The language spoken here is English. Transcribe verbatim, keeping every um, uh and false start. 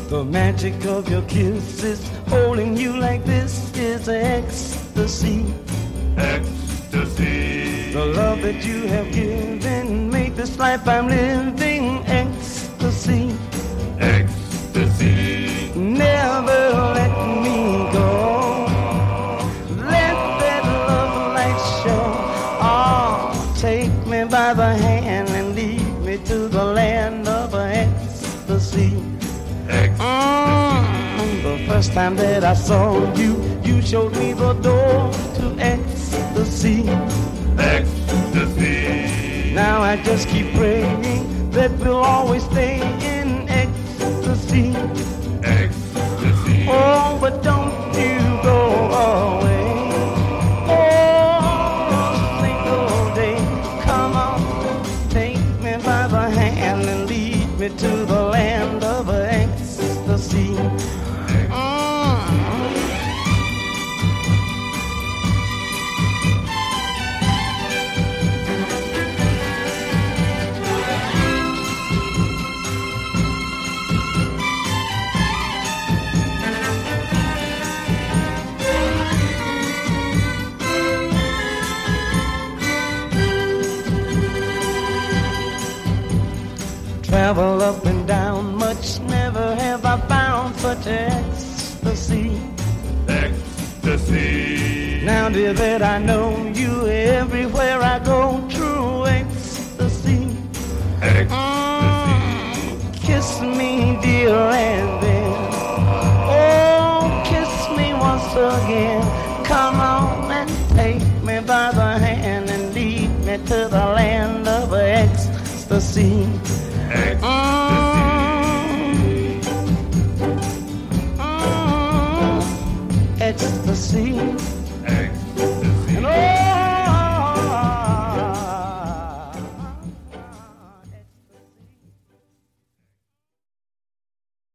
The magic of your kisses, holding you like this is ecstasy. Ecstasy. The love that you have given made this life I'm living ecstasy. Ecstasy. Never let me go. Let that love light show. Oh, take me by the hand and lead me to the land of ecstasy. Mm, the first time that I saw you, you showed me the door to ecstasy. Ecstasy. Now I just keep praying that we'll always stay in ecstasy. Ecstasy. Oh, but don't you go away. Oh, single day, come on, take me by the hand and lead me to the land of ecstasy. Travel up and down much, never have I found such ecstasy. Ecstasy. Now, dear, that I know you, everywhere I go, true ecstasy. Ecstasy. Mm, kiss me, dear, and then, oh, kiss me once again. Come on and take me by the hand and lead me to the land of ecstasy. Ecstasy. Mm, mm, ecstasy.